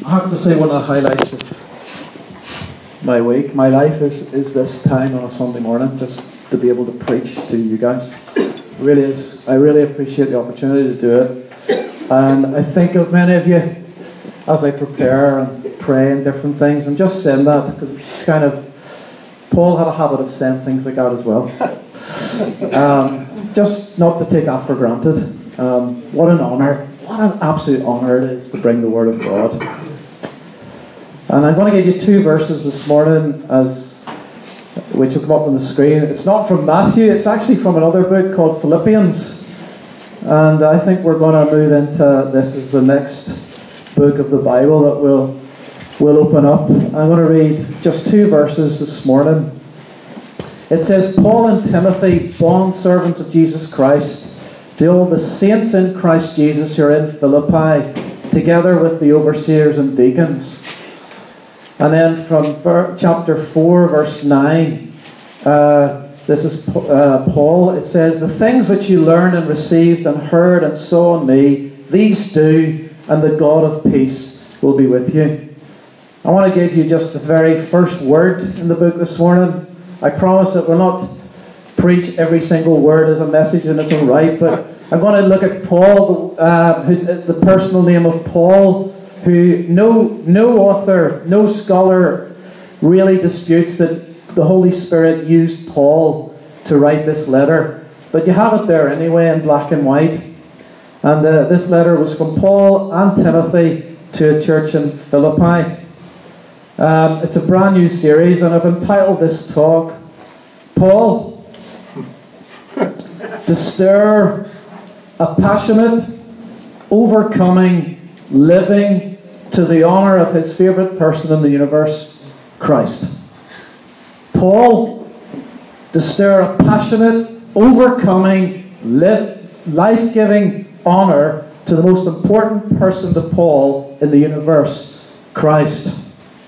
I have to say, one of the highlights of my week, my life, is this time on a Sunday morning, just to be able to preach to you guys. It really is. I really appreciate the opportunity to do it. And I think of many of you as I prepare and pray and different things. I'm just saying that because it's kind of, Paul had a habit of saying things like that as well. Just not to take that for granted. What an honour. What an absolute honour it is to bring the Word of God. And I'm going to give you two verses this morning, which will come up on the screen. It's not from Matthew, it's actually from another book called Philippians. And I think we're going to move into, this is the next book of the Bible that we'll open up. I'm going to read just two verses this morning. It says, Paul and Timothy, bondservants of Jesus Christ, to all the saints in Christ Jesus who are in Philippi, together with the overseers and deacons. And then from chapter 4, verse 9, this is Paul. It says, the things which you learned and received and heard and saw in me, these do, and the God of peace will be with you. I want to give you just the very first word in the book this morning. I promise that we'll not preach every single word as a message in its own right, but I'm going to look at Paul, the personal name of Paul, who no author, no scholar really disputes that the Holy Spirit used Paul to write this letter. But you have it there anyway in black and white. And this letter was from Paul and Timothy to a church in Philippi. It's a brand new series, and I've entitled this talk, Paul, to stir a passionate, overcoming, living to the honour of his favourite person in the universe, Christ. Paul, to stir a passionate, overcoming, life-giving honour to the most important person to Paul in the universe, Christ.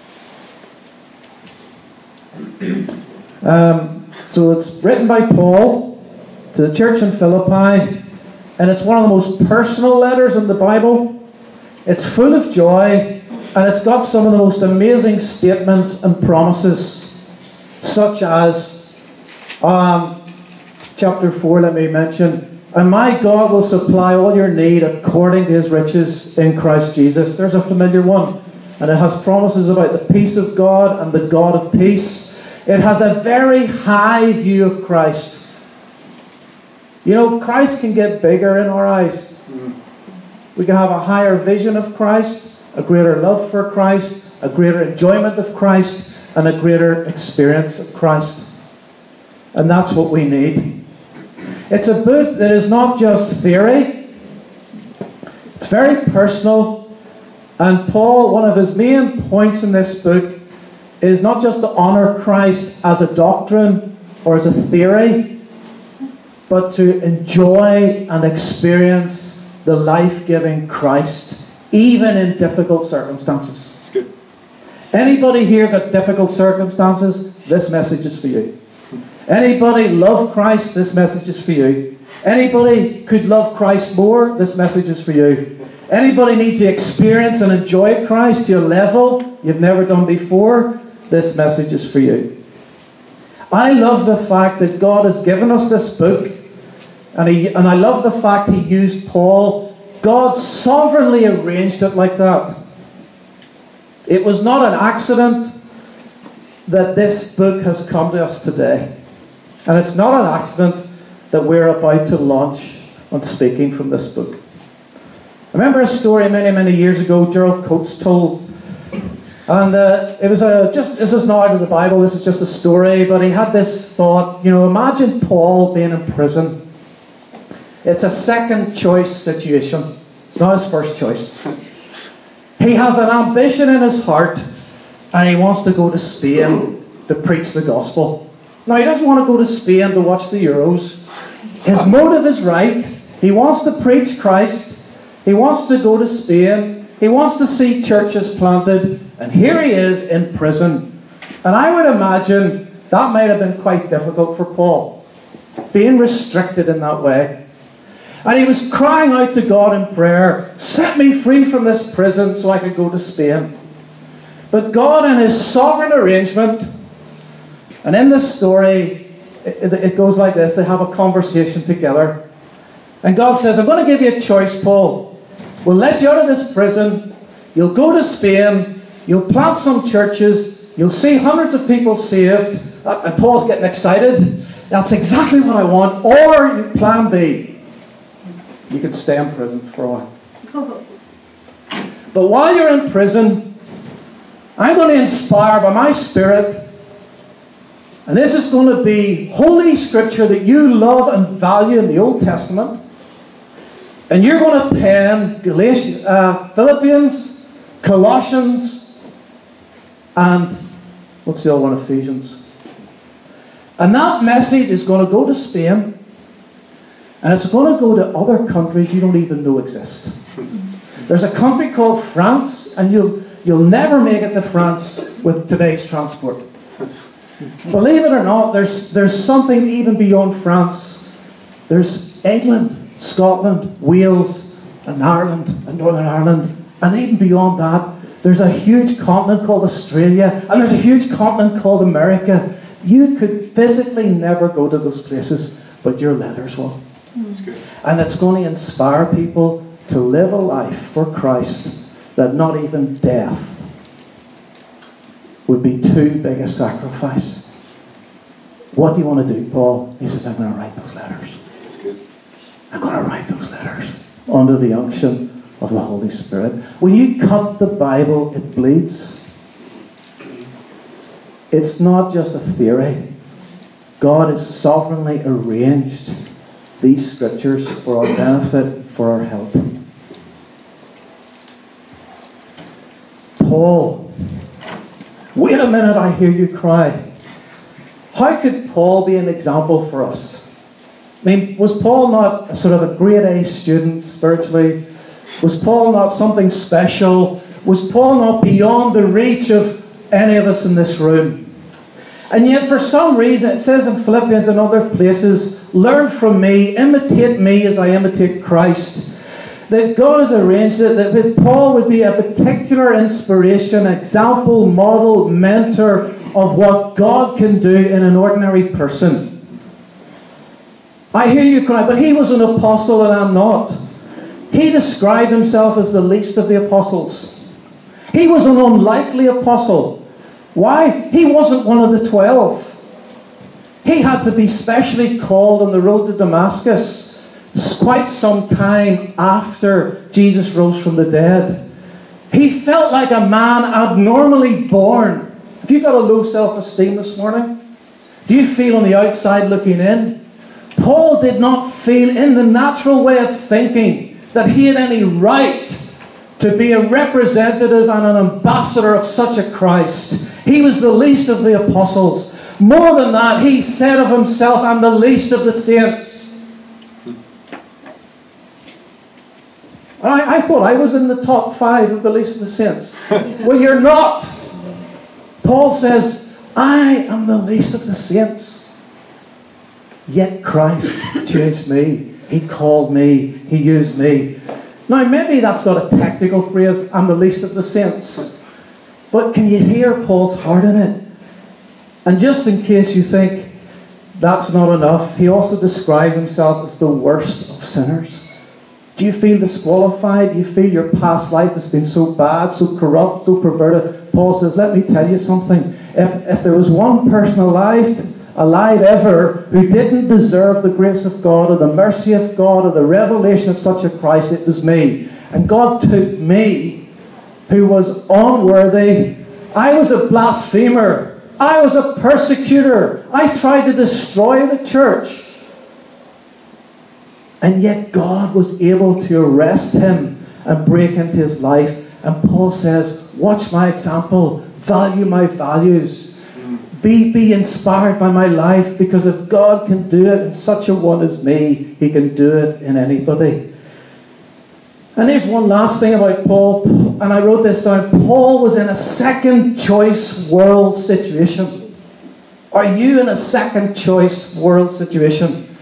So it's written by Paul to the church in Philippi, and it's one of the most personal letters in the Bible. It's full of joy, and it's got some of the most amazing statements and promises, such as chapter 4, let me mention, and my God will supply all your need according to his riches in Christ Jesus. There's a familiar one, and it has promises about the peace of God and the God of peace. It has a very high view of Christ. You know, Christ can get bigger in our eyes. We can have a higher vision of Christ, a greater love for Christ, a greater enjoyment of Christ, and a greater experience of Christ. And that's what we need. It's a book that is not just theory. It's very personal. And Paul, one of his main points in this book is not just to honour Christ as a doctrine or as a theory, but to enjoy and experience the life-giving Christ, even in difficult circumstances. That's good. Anybody here got difficult circumstances? This message is for you. Anybody love Christ? This message is for you. Anybody could love Christ more? This message is for you. Anybody need to experience and enjoy Christ to a level you've never done before? This message is for you. I love the fact that God has given us this book, and I love the fact he used Paul. God sovereignly arranged it like that. It was not an accident that this book has come to us today. And it's not an accident that we're about to launch on speaking from this book. I remember a story many, many years ago Gerald Coates told. And it was this is not out of the Bible, this is just a story, but he had this thought, imagine Paul being in prison. It's a second choice situation. It's not his first choice. He has an ambition in his heart, and he wants to go to Spain to preach the gospel. Now, he doesn't want to go to Spain to watch the Euros. His motive is right. He wants to preach Christ. He wants to go to Spain. He wants to see churches planted. And here he is in prison. And I would imagine that might have been quite difficult for Paul, being restricted in that way. And he was crying out to God in prayer, set me free from this prison so I could go to Spain. But God, in his sovereign arrangement, and in this story, it goes like this. They have a conversation together. And God says, I'm going to give you a choice, Paul. We'll let you out of this prison. You'll go to Spain. You'll plant some churches. You'll see hundreds of people saved. And Paul's getting excited. That's exactly what I want. Or, plan B, you can stay in prison for a while. But while you're in prison, I'm going to inspire by my Spirit, and this is going to be Holy Scripture that you love and value in the Old Testament, and you're going to pen Philippians, Colossians, and what's the other one? Ephesians. And that message is going to go to Spain, and it's going to go to other countries you don't even know exist. There's a country called France, and you'll never make it to France with today's transport. Believe it or not, there's something even beyond France. There's England, Scotland, Wales, and Ireland, and Northern Ireland, and even beyond that, there's a huge continent called Australia, and there's a huge continent called America. You could physically never go to those places, but your letters will. That's good. And it's going to inspire people to live a life for Christ that not even death would be too big a sacrifice. What do you want to do, Paul? He says, I'm going to write those letters. That's good. I'm going to write those letters under the unction of the Holy Spirit. When you cut the Bible, it bleeds. It's not just a theory. God has sovereignly arranged these scriptures for our benefit, for our help. Paul, wait a minute, I hear you cry. How could Paul be an example for us? I mean, was Paul not sort of a grade A student spiritually? Was Paul not something special? Was Paul not beyond the reach of any of us in this room? And yet, for some reason, it says in Philippians and other places, learn from me, imitate me as I imitate Christ. That God has arranged it that Paul would be a particular inspiration, example, model, mentor of what God can do in an ordinary person. I hear you cry, but he was an apostle and I'm not. He described himself as the least of the apostles. He was an unlikely apostle. Why? He wasn't one of the 12. He had to be specially called on the road to Damascus quite some time after Jesus rose from the dead. He felt like a man abnormally born. Have you got a low self-esteem this morning? Do you feel on the outside looking in? Paul did not feel in the natural way of thinking that he had any right to be a representative and an ambassador of such a Christ. He was the least of the apostles. More than that, he said of himself, I'm the least of the saints. I thought I was in the top 5 of the least of the saints. Well, you're not. Paul says, I am the least of the saints. Yet Christ changed me. He called me. He used me. Now, maybe that's not a technical phrase, I'm the least of the saints. But can you hear Paul's heart in it? And just in case you think that's not enough, he also described himself as the worst of sinners. Do you feel disqualified? Do you feel your past life has been so bad, so corrupt, so perverted? Paul says, let me tell you something. If there was one person alive ever who didn't deserve the grace of God or the mercy of God or the revelation of such a Christ, it was me. And God took me, who was unworthy. I was a blasphemer. I was a persecutor. I tried to destroy the church. And yet God was able to arrest him and break into his life. And Paul says, watch my example. Value my values. Be inspired by my life, because if God can do it in such a one as me, he can do it in anybody. And here's one last thing about Paul, and I wrote this down. Paul was in a second choice world situation. Are you in a second choice world situation?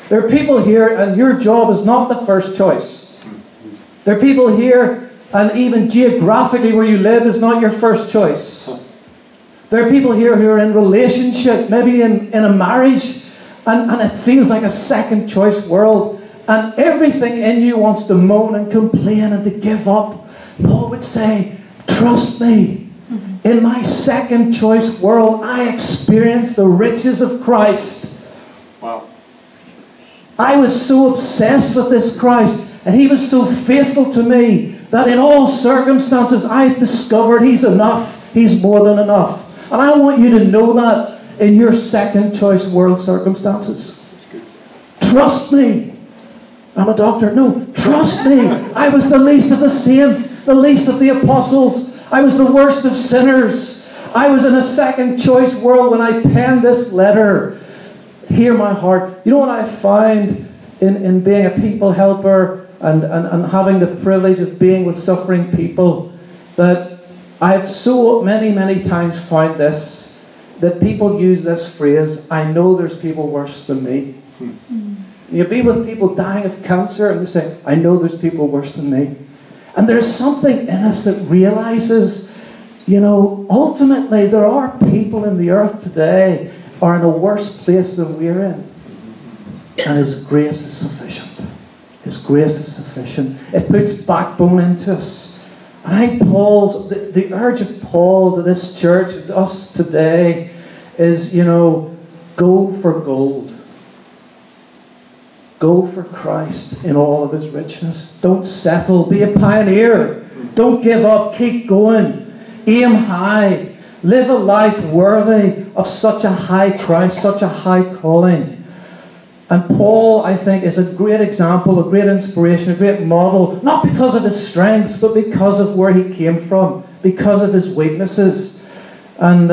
There are people here, and your job is not the first choice. There are people here, and even geographically where you live is not your first choice. There are people here who are in relationship, maybe in a marriage, and it feels like a second choice world. And everything in you wants to moan and complain and to give up. Paul would say, trust me. In my second choice world, I experienced the riches of Christ. Wow. I was so obsessed with this Christ, and He was so faithful to me, that in all circumstances I've discovered He's enough. He's more than enough. And I want you to know that in your second choice world circumstances. Trust me. I'm a doctor. No, trust me. I was the least of the saints, the least of the apostles. I was the worst of sinners. I was in a second choice world when I penned this letter. Hear my heart. You know what I find in being a people helper and having the privilege of being with suffering people, that I've so many times found this, that people use this phrase, I know there's people worse than me. You be with people dying of cancer and you say, I know there's people worse than me. And there's something in us that realizes, ultimately there are people in the earth today are in a worse place than we're in. And His grace is sufficient. His grace is sufficient. It puts backbone into us. And I think the urge of Paul to this church, to us today, is, go for gold. Go for Christ in all of His richness. Don't settle. Be a pioneer. Don't give up. Keep going. Aim high. Live a life worthy of such a high Christ, such a high calling. And Paul, I think, is a great example, a great inspiration, a great model, not because of his strengths, but because of where he came from, because of his weaknesses. And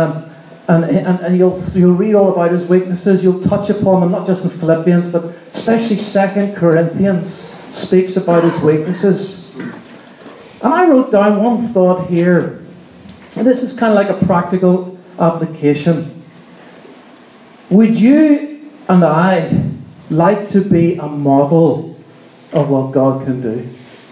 you'll read all about his weaknesses. You'll touch upon them, not just in Philippians, but especially 2 Corinthians speaks about his weaknesses. And I wrote down one thought here. And this is kind of like a practical application. Would you and I like to be a model of what God can do?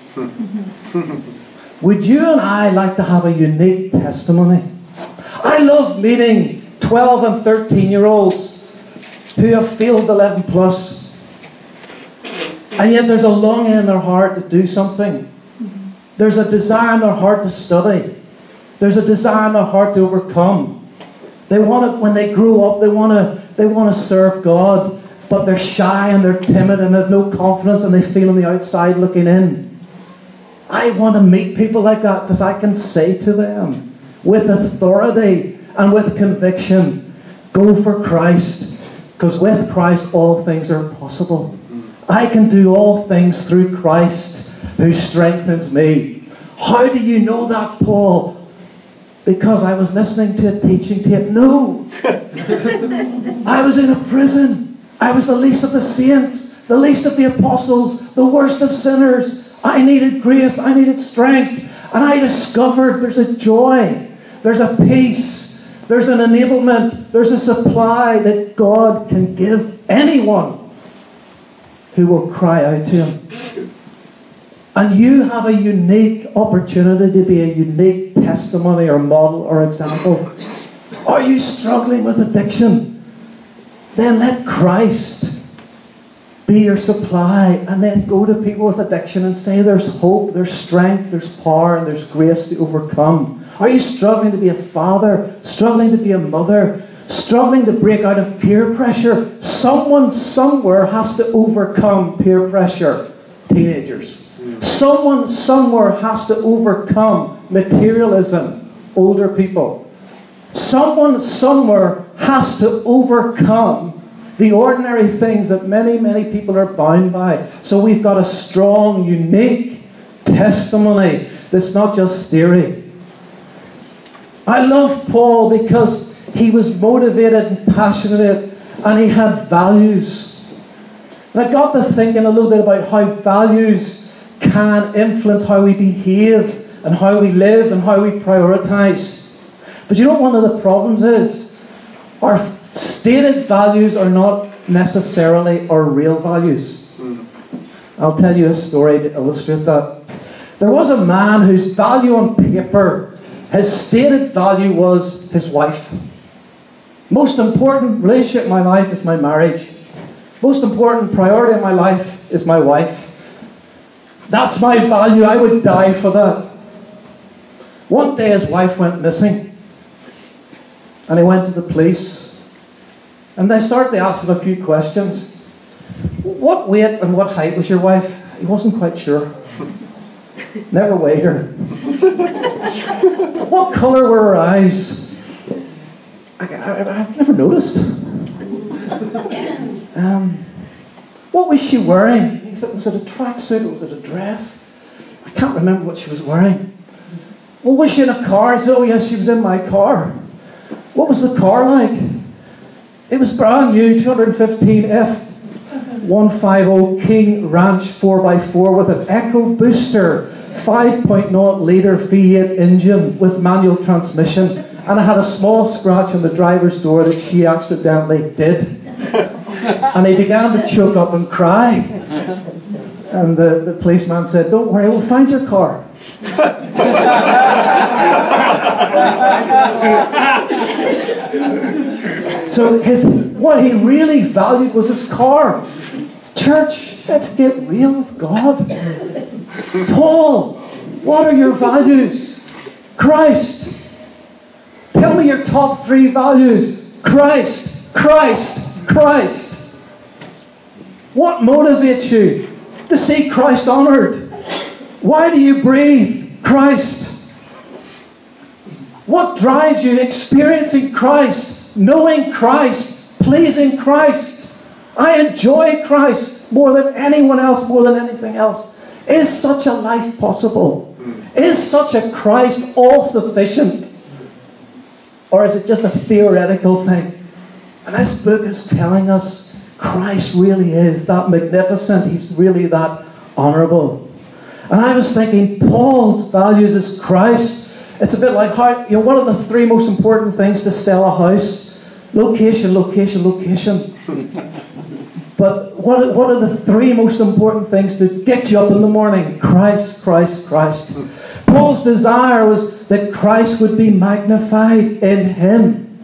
Would you and I like to have a unique testimony? I love meeting 12 and 13-year-olds who have failed 11 plus. And yet there's a longing in their heart to do something. There's a desire in their heart to study. There's a desire in their heart to overcome. They want to, when they grow up, they want to serve God, but they're shy and they're timid and have no confidence and they feel on the outside looking in. I want to meet people like that because I can say to them with authority and with conviction, go for Christ, because with Christ all things are possible. I can do all things through Christ who strengthens me. How do you know that, Paul? Because I was listening to a teaching tape. No. I was in a prison. I was the least of the saints, the least of the apostles, the worst of sinners. I needed grace. I needed strength. And I discovered there's a joy. There's a peace. There's an enablement. There's a supply that God can give anyone who will cry out to Him. And you have a unique opportunity to be a unique testimony or model or example. Are you struggling with addiction? Then let Christ be your supply, and then go to people with addiction and say there's hope, there's strength, there's power, and there's grace to overcome. Are you struggling to be a father, struggling to be a mother, struggling to break out of peer pressure? Someone somewhere has to overcome peer pressure. Teenagers. Someone somewhere has to overcome materialism. Older people. Someone somewhere has to overcome the ordinary things that many people are bound by. So we've got a strong, unique testimony that's not just theory. I love Paul because he was motivated and passionate, and he had values. And I got to thinking a little bit about how values can influence how we behave and how we live and how we prioritize. But you know what one of the problems is? Our stated values are not necessarily our real values. I'll tell you a story to illustrate that. There was a man whose value on paper, his stated value was his wife. Most important relationship in my life is my marriage. Most important priority in my life is my wife. That's my value. I would die for that. One day his wife went missing. And he went to the police. And they started to ask him a few questions. What weight and what height was your wife? He wasn't quite sure. Never weighed her. What colour were her eyes? I've never noticed. What was she wearing? He said, was it a tracksuit or was it a dress? I can't remember what she was wearing. Well, was she in a car? I said, oh yes, she was in my car. What was the car like? It was brand new, 215F 150 King Ranch 4x4 with an Echo Booster 5.0 litre V8 engine with manual transmission. And I had a small scratch on the driver's door that she accidentally did. And he began to choke up and cry. And the policeman said, don't worry, we'll find your car. So what he really valued was his car. Church, let's get real with God. Paul, what are your values? Christ. Tell me your top 3 values. Christ, Christ, Christ. What motivates you to see Christ honoured? Why do you breathe? Christ. What drives you? Experiencing Christ, knowing Christ, pleasing Christ. I enjoy Christ more than anyone else, more than anything else. Is such a life possible? Is such a Christ all-sufficient? Or is it just a theoretical thing? And this book is telling us Christ really is that magnificent. He's really that honourable. And I was thinking, Paul's values is Christ. It's a bit like how, one of the 3 most important things to sell a house. Location, location, location. But what are the 3 most important things to get you up in the morning? Christ, Christ, Christ. Paul's desire was that Christ would be magnified in him.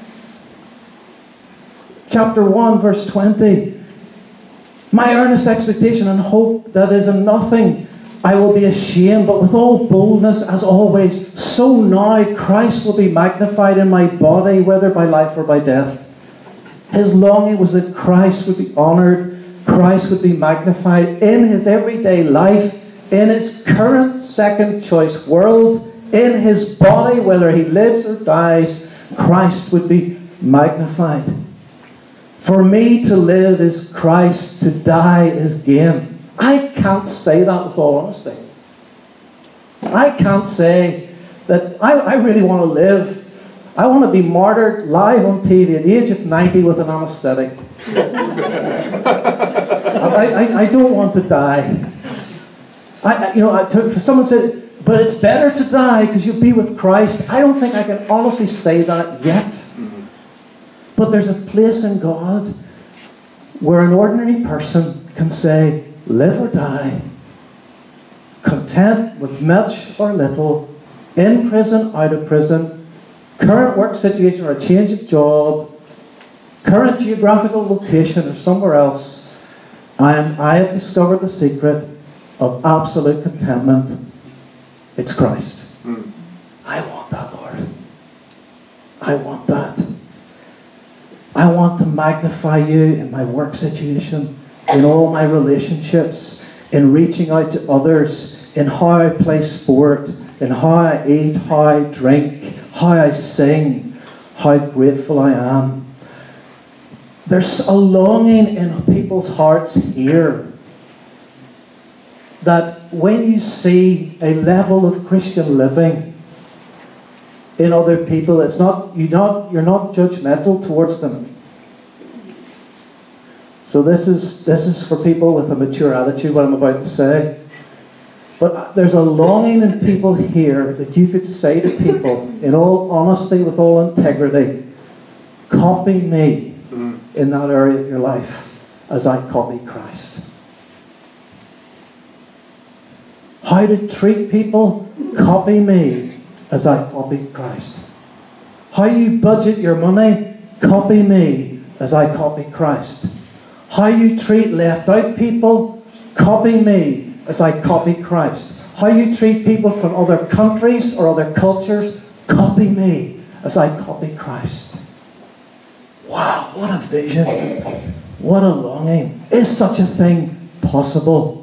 Chapter 1, verse 20. My earnest expectation and hope that is in nothing I will be ashamed, but with all boldness as always, so now Christ will be magnified in my body, whether by life or by death. His longing was that Christ would be honoured, Christ would be magnified in his everyday life, in his current second choice world, in his body, whether he lives or dies, Christ would be magnified. For me to live is Christ, to die is gain. I can't say that with all honesty. I can't say that I really want to live. I want to be martyred live on TV at the age of 90 with an anaesthetic. I don't want to die. Someone said, but it's better to die because you'll be with Christ. I don't think I can honestly say that yet. But there's a place in God where an ordinary person can say, live or die, content with much or little, in prison, out of prison, current work situation or a change of job, current geographical location or somewhere else. I have discovered the secret of absolute contentment. It's Christ. I want that, Lord. I want that. I want to magnify you in my work situation, in all my relationships, in reaching out to others, in how I play sport, in how I eat, how I drink, how I sing, how grateful I am. There's a longing in people's hearts here that when you see a level of Christian living in other people, you're not judgmental towards them. So this is for people with a mature attitude, what I'm about to say. But there's a longing in people here that you could say to people, in all honesty, with all integrity, copy me. in that area of your life as I copy Christ? How to treat people? Copy me as I copy Christ. How you budget your money? Copy me as I copy Christ. How you treat left out people? Copy me as I copy Christ. How you treat people from other countries or other cultures? Copy me as I copy Christ. Wow, what a vision. What a longing. Is such a thing possible?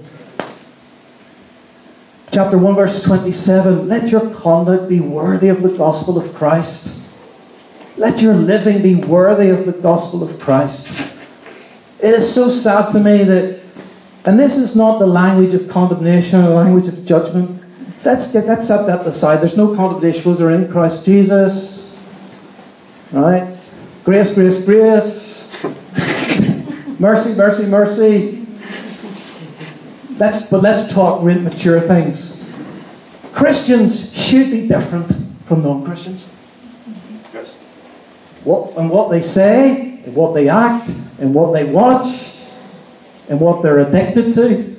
Chapter 1 verse 27. Let your conduct be worthy of the gospel of Christ. Let your living be worthy of the gospel of Christ. It is so sad to me that, and this is not the language of condemnation or the language of judgment. Let's set that aside. There's no condemnation. Those are in Christ Jesus. Right? Grace, grace, grace. Mercy, mercy, mercy. But let's talk real mature things. Christians should be different from non-Christians. Yes. What they say, and what they act, and what they watch, and what they're addicted to.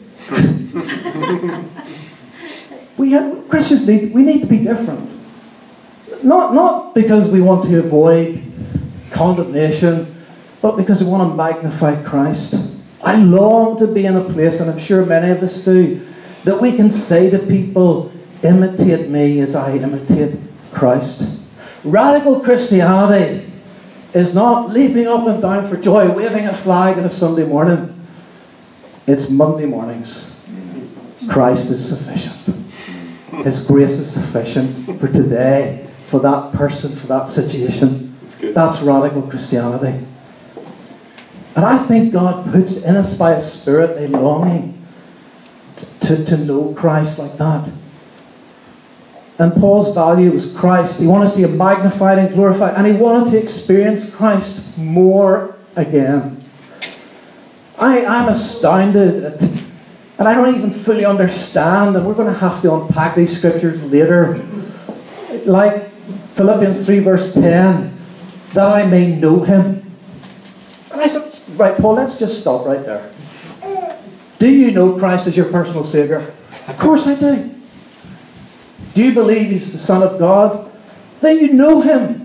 Christians need to be different. Not because we want to avoid condemnation, but because we want to magnify Christ. I long to be in a place, and I'm sure many of us do, that we can say to people, imitate me as I imitate Christ. Radical Christianity is not leaping up and down for joy, waving a flag on a Sunday morning. It's Monday mornings. Christ is sufficient. His grace is sufficient for today, for that person, for that situation. That's radical Christianity. And I think God puts in us by His Spirit a longing to know Christ like that. And Paul's value was Christ. He wanted to see Him magnified and glorified. And he wanted to experience Christ more again. I'm astounded at, and I don't even fully understand, and we're going to have to unpack these scriptures later. Like Philippians 3 verse 10, that I may know Him. And I said, right, Paul, let's just stop right there. Do you know Christ as your personal Saviour? Of course I do. Do you believe He's the Son of God? Then you know Him.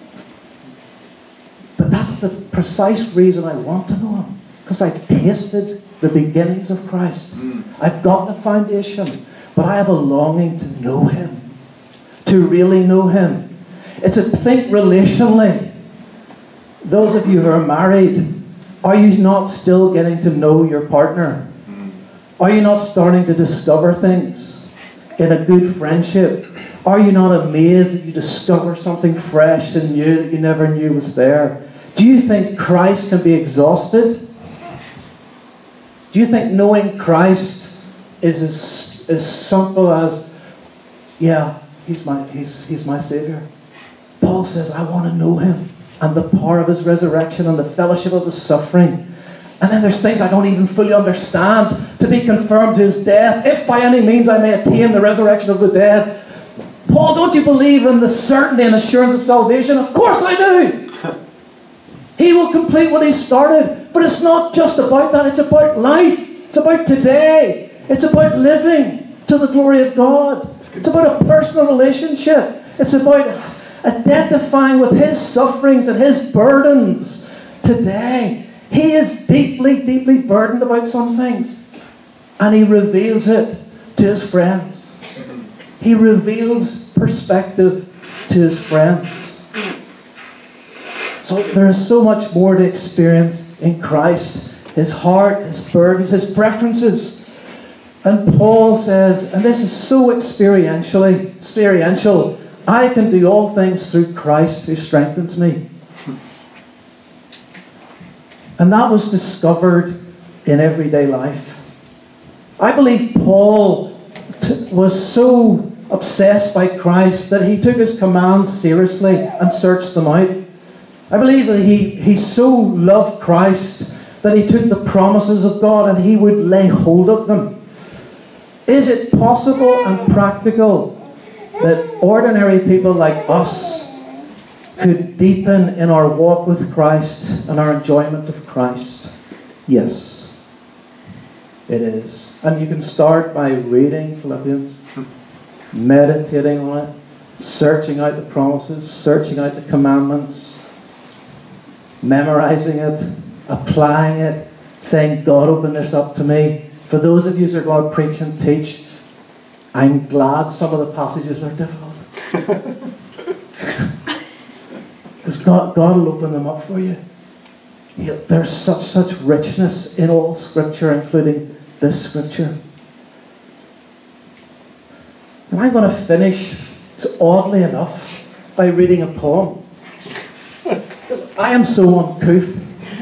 But that's the precise reason I want to know Him. Because I've tasted the beginnings of Christ. I've got the foundation. But I have a longing to know Him. To really know Him. It's a think relationally. Those of you who are married, are you not still getting to know your partner? Are you not starting to discover things in a good friendship? Are you not amazed that you discover something fresh and new that you never knew was there? Do you think Christ can be exhausted? Do you think knowing Christ is as simple as, yeah, He's my Saviour? Paul says, I want to know Him and the power of His resurrection and the fellowship of His suffering. And then there's things I don't even fully understand, to be confirmed to His death, if by any means I may attain the resurrection of the dead. Paul, don't you believe in the certainty and assurance of salvation? Of course I do. He will complete what He started. But it's not just about that. It's about life. It's about today. It's about living to the glory of God. It's about a personal relationship. It's about identifying with His sufferings and His burdens today. He is deeply, deeply burdened about some things. And He reveals it to His friends. He reveals perspective to His friends. So there is so much more to experience in Christ. His heart, His burdens, His preferences. And Paul says, and this is so experiential, I can do all things through Christ who strengthens me. And that was discovered in everyday life. I believe Paul was so obsessed by Christ that he took His commands seriously and searched them out. I believe that he so loved Christ that he took the promises of God and he would lay hold of them. Is it possible and practical that ordinary people like us could deepen in our walk with Christ and our enjoyment of Christ? Yes, it is. And you can start by reading Philippians, meditating on it, searching out the promises, searching out the commandments, memorizing it, applying it, saying, God, open this up to me. For those of you who are going to preach and teach, I'm glad some of the passages are difficult. Because God will open them up for you. There's such richness in all Scripture, including this Scripture. And I'm going to finish, oddly enough, by reading a poem. Because I am so uncouth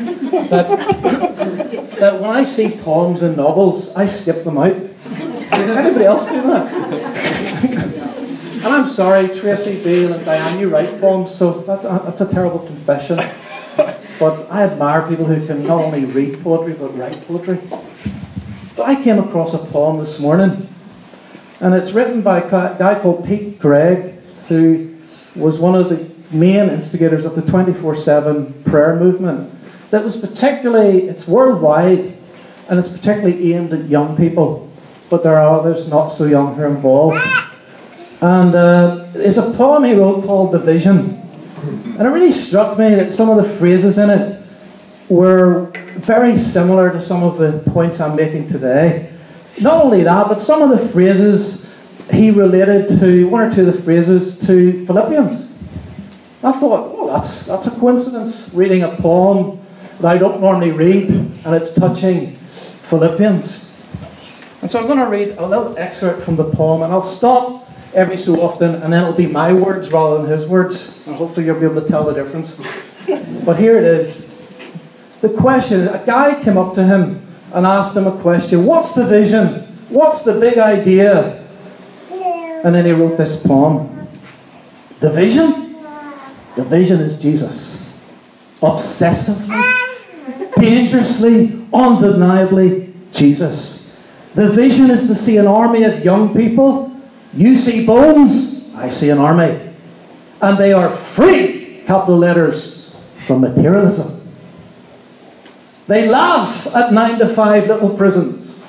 that when I see poems in novels, I skip them out. Does anybody else do that? And I'm sorry, Tracy, Beale and Diane, you write poems, so that's a terrible confession. But I admire people who can not only read poetry, but write poetry. But I came across a poem this morning, and it's written by a guy called Pete Greig, who was one of the main instigators of the 24/7 prayer movement. That was it's worldwide, and it's particularly aimed at young people. But there are others not so young who are involved. And there's a poem he wrote called The Vision. And it really struck me that some of the phrases in it were very similar to some of the points I'm making today. Not only that, but some of the phrases he related to, one or two of the phrases, to Philippians. I thought, oh, that's a coincidence, reading a poem that I don't normally read, and it's touching Philippians. And so I'm going to read a little excerpt from the poem, and I'll stop every so often, and then it'll be my words rather than his words, and hopefully you'll be able to tell the difference. But here it is. The question, a guy came up to him and asked him a question. What's the vision? What's the big idea? And then he wrote this poem. The vision? The vision is Jesus. Obsessively, dangerously, undeniably Jesus. The vision is to see an army of young people. You see bones, I see an army. And they are free, capital letters, from materialism. They laugh at 9 to 5 little prisons.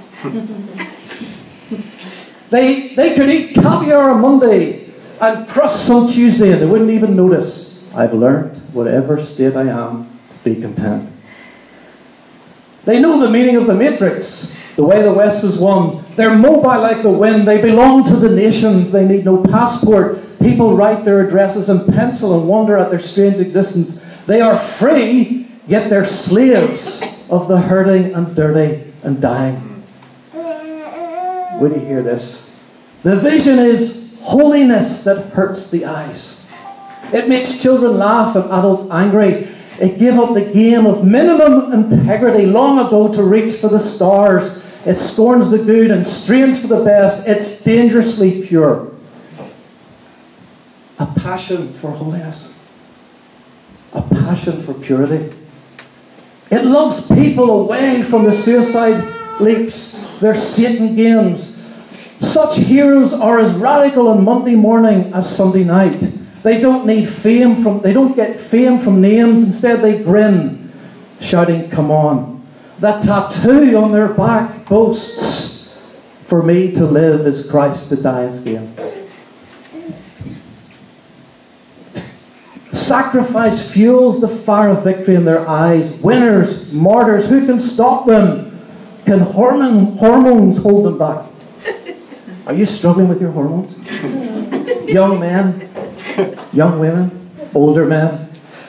They could eat caviar on Monday and crusts on Tuesday, and they wouldn't even notice. I've learned, whatever state I am, to be content. They know the meaning of the Matrix, the way the West was won. They're mobile like the wind. They belong to the nations. They need no passport. People write their addresses in pencil and wonder at their strange existence. They are free, yet they're slaves of the hurting and dirty and dying. Will you hear this? The vision is holiness that hurts the eyes. It makes children laugh and adults angry. It gave up the game of minimum integrity long ago to reach for the stars. It scorns the good and strains for the best. It's dangerously pure. A passion for holiness. A passion for purity. It loves people away from the suicide leaps, their Satan games. Such heroes are as radical on Monday morning as Sunday night. They don't get fame from names. Instead they grin, shouting, come on. That tattoo on their back boasts, for me to live is Christ, to die is gain. Sacrifice fuels the fire of victory in their eyes. Winners, martyrs, who can stop them? Can hormones hold them back? Are you struggling with your hormones? Young men, young women, older men.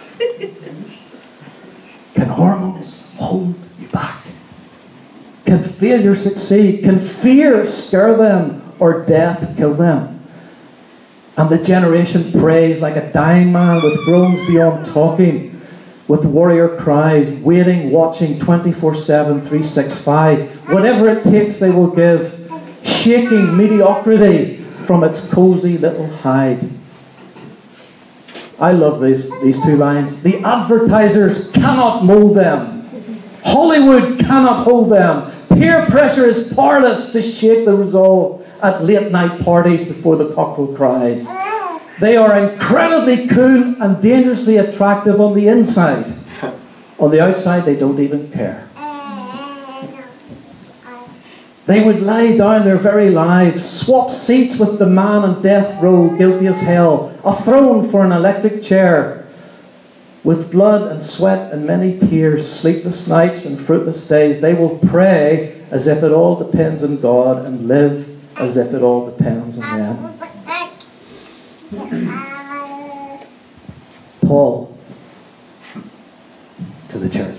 Can hormones hold you back? Can failure succeed? Can fear scare them or death kill them? And the generation prays like a dying man with groans beyond talking, with warrior cries, waiting, watching 24/7, 365. Whatever it takes they will give, shaking mediocrity from its cozy little hide. I love these two lines. The advertisers cannot mold them. Hollywood cannot hold them. Peer pressure is powerless to shake the resolve at late night parties before the cockerel cries. They are incredibly cool and dangerously attractive on the inside. On the outside, they don't even care. They would lie down their very lives, swap seats with the man on death row, guilty as hell, a throne for an electric chair, with blood and sweat and many tears, sleepless nights and fruitless days. They will pray as if it all depends on God and live as if it all depends on them. Paul to the church.